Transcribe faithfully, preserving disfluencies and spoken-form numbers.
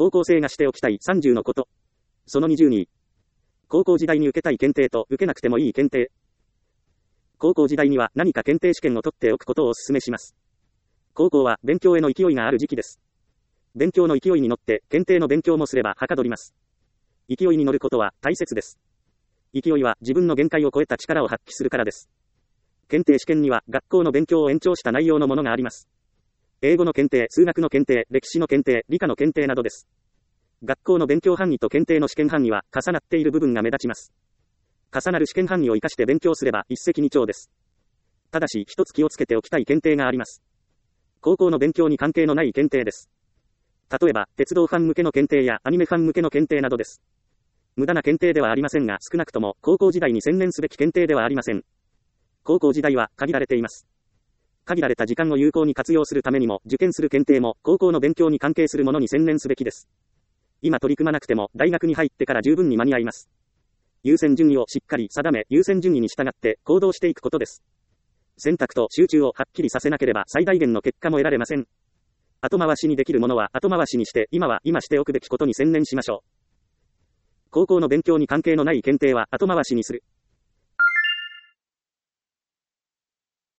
高校生がしておきたいさんじゅうのこと。そのにじゅうに。高校時代に受けたい検定と受けなくてもいい検定。高校時代には何か検定試験を取っておくことをお勧めします。高校は勉強への勢いがある時期です。勉強の勢いに乗って検定の勉強もすればはかどります。勢いに乗ることは大切です。勢いは自分の限界を超えた力を発揮するからです。検定試験には学校の勉強を延長した内容のものがあります。英語の検定、数学の検定、歴史の検定、理科の検定などです。学校の勉強範囲と検定の試験範囲は重なっている部分が目立ちます。重なる試験範囲を生かして勉強すれば一石二鳥です。ただし一つ気をつけておきたい検定があります。高校の勉強に関係のない検定です。例えば、鉄道ファン向けの検定やアニメファン向けの検定などです。無駄な検定ではありませんが、少なくとも高校時代に専念すべき検定ではありません。高校時代は限られています。限られた時間を有効に活用するためにも、受験する検定も高校の勉強に関係するものに専念すべきです。今取り組まなくても大学に入ってから十分に間に合います。優先順位をしっかり定め、優先順位に従って行動していくことです。選択と集中をはっきりさせなければ最大限の結果も得られません。後回しにできるものは後回しにして、今は今しておくべきことに専念しましょう。高校の勉強に関係のない検定は後回しにする。